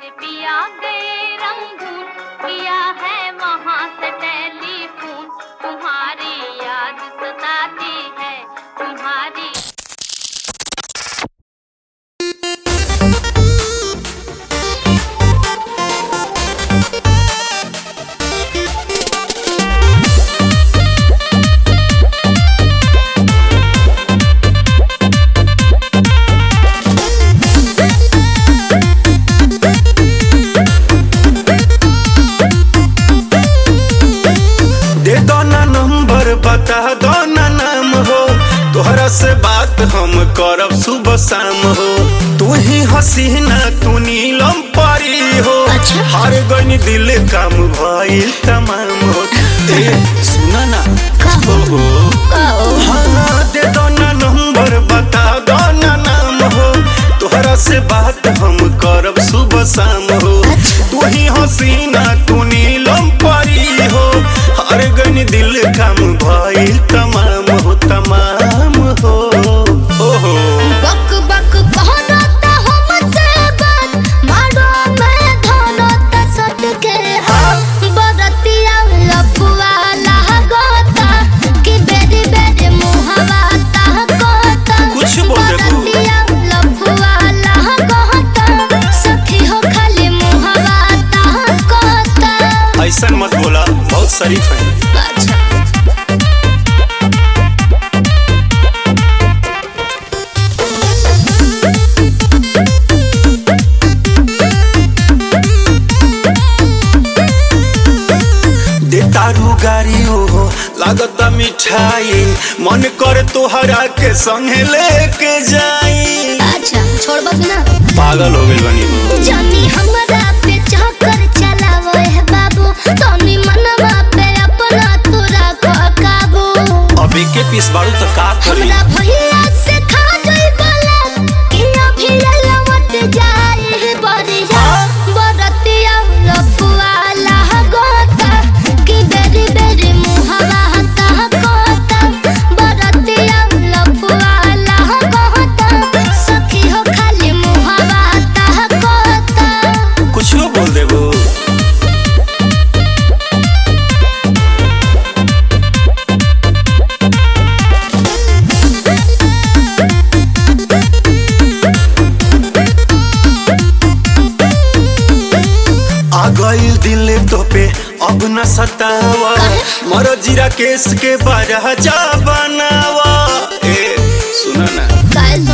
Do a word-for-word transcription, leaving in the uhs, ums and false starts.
मेरे पिया गए रंगून, किया है वहाँ से टेलीफोन। तुम्हारी याद सताती है, तुम्हारी बता दो ना नाम हो, तोहरा से बात हम करब सुबह शाम हो। तू ही हसीना तू नीलम परी हो, हर गनी दिल काम भइल तमाम हो। ए सुना ना हो हाँ, दे दो ना नंबर बता दो ना नाम हो, तोहरा से बात हम करब सुबह शाम हो। तू ही हसीना तू नीलम परी हो, हर गनी दिल काम भइल तमाम हो तमाम हो। ओहो बक बक कहना ता हमसे बात मारो मैं धोनो ता सट के हाथ बरतिया लफुआ लागता कि बेरी बेरी मुहवा ता कोता कुछ बोल दे तू बरतिया लफुआ लागता सखी हो खाली मुहवा ता कोता। ऐसा मत बोला, बहुत शरीफ है। अच्छा तारू गारी हो लागता मिठाई, मन कर तोहरा के संगे लेके जाई। अच्छा छोड़बक ना, पागल हो गइल बनी हो। जानी हमरा पे चक्कर चलावो है बाबू, तोनी मनवा पे अपना तोरा काबू। अबे के पीस बारू त का करी, हमरा भैया से खा जाई बोला कि अभी लवट जाए बरिया बरतिया लफुआ लागता कि बेरी बेरी मुहवा ता कोता बरतिया लफुआ लागता सखी हो खाली मुहवा ता कोता। कुछ बोल देबो। आ गइल दिल तो पे अब न सतावा, मरो जीरा केस के बारा जा बनावा। ए सुना ना काहे